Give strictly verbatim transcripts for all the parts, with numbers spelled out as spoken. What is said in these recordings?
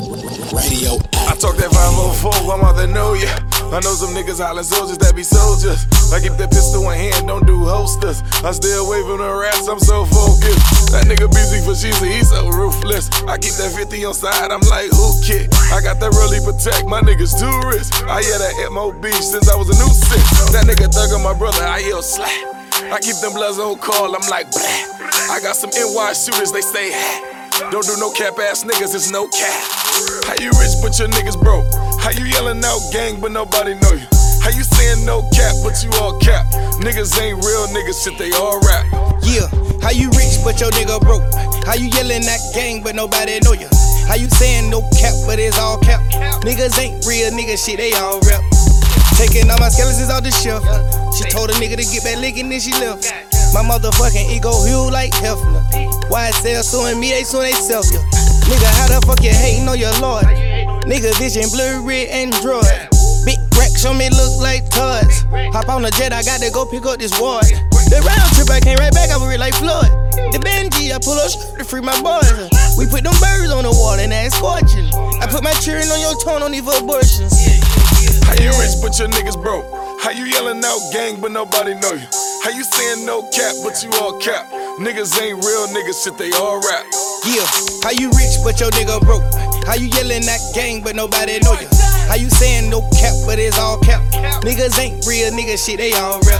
Radio. I talk that five oh four, I'm out that know ya. I know some niggas hollering soldiers that be soldiers. I keep that pistol in hand, don't do holsters. I stay away from the raps, I'm so focused. That nigga busy for Sheezy, he's so ruthless. I keep that fifty on side, I'm like, who kid? I got that really protect, my niggas too rich. I hear that M O B since I was a new six. That nigga thug on my brother, I yell slap. I keep them bloods on call, I'm like, blah. I got some N Y shooters, they say, ha. Don't do no cap ass niggas, it's no cap. How you rich but your niggas broke? How you yelling out gang but nobody know you? How you saying no cap but you all cap? Niggas ain't real niggas, shit they all rap. Yeah, how you rich but your nigga broke? How you yelling that gang but nobody know you? How you saying no cap but it's all cap? Niggas ain't real niggas, shit they all rap. Taking all my skeletons off the shelf. She told a nigga to get back licking, then she left. My motherfucking ego huge like Hefner. Y S L suing me, they suing they self, yeah. Nigga, how the fuck you hating on your lord? Nigga, vision blurry Android. Big racks on me look like toys. Hop on the jet, I got to go pick up this ward. The round trip, I came right back, I was real like Floyd. The Benji, I pull up to free my boys. We put them birds on the wall and that's scorching. I put my cheering on your tone on these abortions. How you rich but your niggas broke? How you yelling out gang but nobody know you? How you saying no cap but you all cap? Niggas ain't real niggas, shit they all rap. Yeah, how you rich but your nigga broke? How you yelling that gang but nobody know you? How you saying no cap but it's all cap? Niggas ain't real niggas, shit they all rap.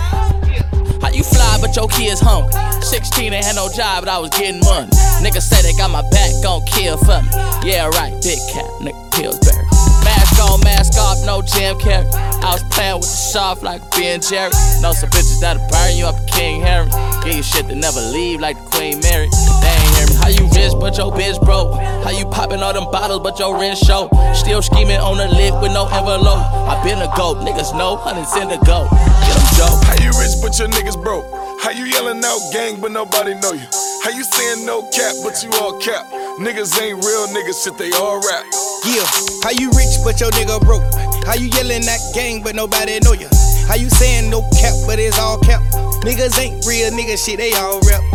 How you fly but your kids hungry? sixteen ain't had no job but I was getting money. Niggas say they got my back, gon' kill for me. Yeah right, big cat, nigga Pillsbury. Mask on, mask off, no Jim Carrey. I was playing with the soft like Ben Jerry. Know some bitches that'll burn you up at King Harry. Give you shit that never leave like the Queen Mary. They ain't hear me. How you rich but your bitch broke? How you popping all them bottles but your rent show? Still scheming on the lip with no envelope. I been a goat, niggas know, hundreds in the go. Get them Joe. How you rich but your niggas broke? How you yelling out gang but nobody know you? How you saying no cap but you all cap? Niggas ain't real niggas, shit they all rap. Yeah, how you rich but your nigga broke? How you yelling that gang but nobody know you? How you saying no cap but it's all cap? Niggas ain't real niggas, shit they all rap.